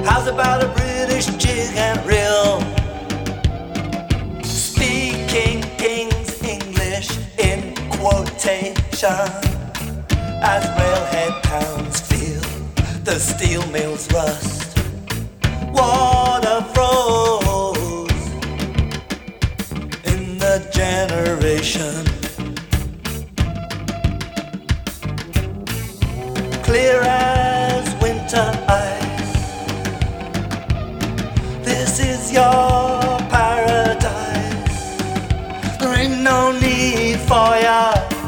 How's about a British jig and reel? Speaking King's English in quotation, as railhead towns feel the steel mills rust. Water froze in the generation. Clear as winter ice, this is your paradise. There ain't no need for ya.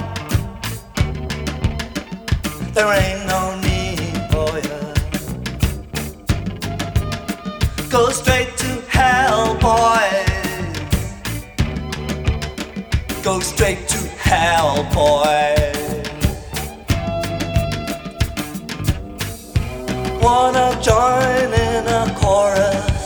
There ain't no need for ya. Go straight to hell, boys. Go straight to hell, boys. Wanna join in a chorus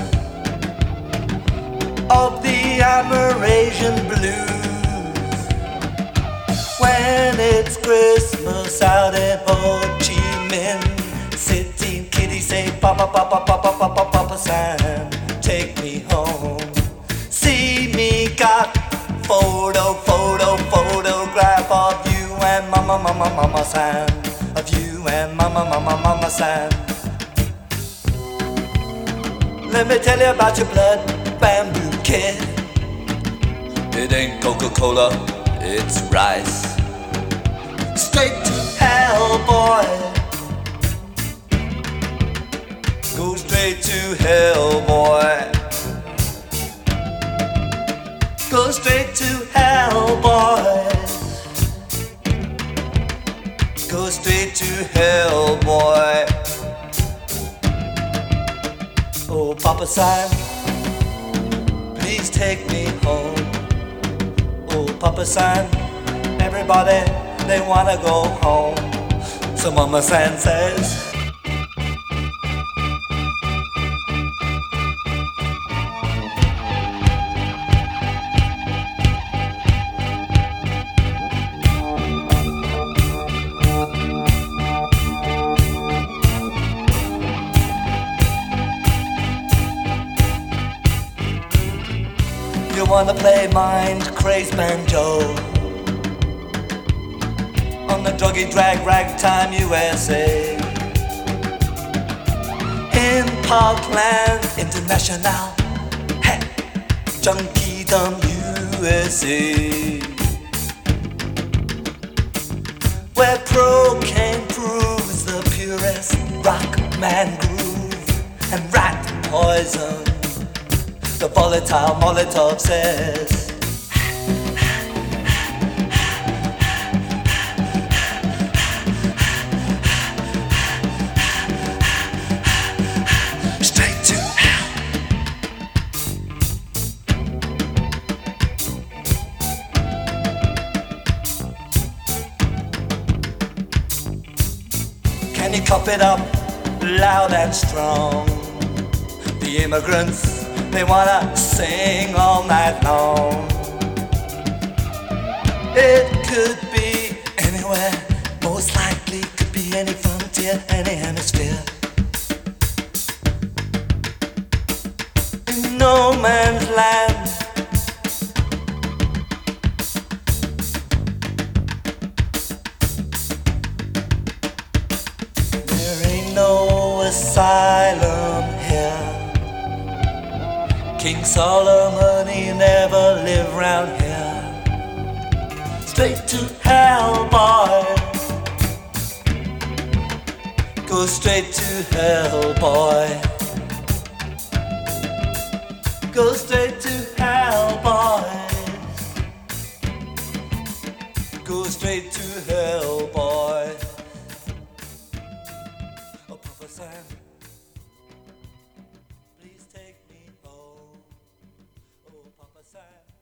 of the Amerasian blues when it's Christmas out in Ho Chi Minh City. Kitties say, Papa, Papa, Papa, Papa, Papa Sam, take me home. See me got photograph of you and Mama, Mama, Mama Sam. Of you and Mama, Mama, Mama Sam. Let me tell you about your blood bamboo kid. It ain't Coca-Cola, it's rice. Straight to hell, boy. Go straight to hell, boy. Go straight to hell, boy. Go straight to hell, boy. Oh, Papa Sam, please take me home. Oh, Papa Sam, everybody, they wanna go home. So Mama Sam says, you wanna play mind crazed banjo on the druggy drag ragtime USA in Parkland International, hey, Junkiedom USA, where cocaine proves the purest rock man groove and rat poison. The volatile Molotov says, straight to hell. Can you cop it up loud and strong? The immigrants, they wanna sing all night long. It could be anywhere, most likely could be any frontier, any hemisphere. In no man's land, there ain't no asylum here. King Solomon, he never lived round here. Straight to hell, boy. Go straight to hell, boy. Go straight to hell, boys. Go straight to hell, boy. Oh, Papa Sam, please take me home. Oh, Papa Sam.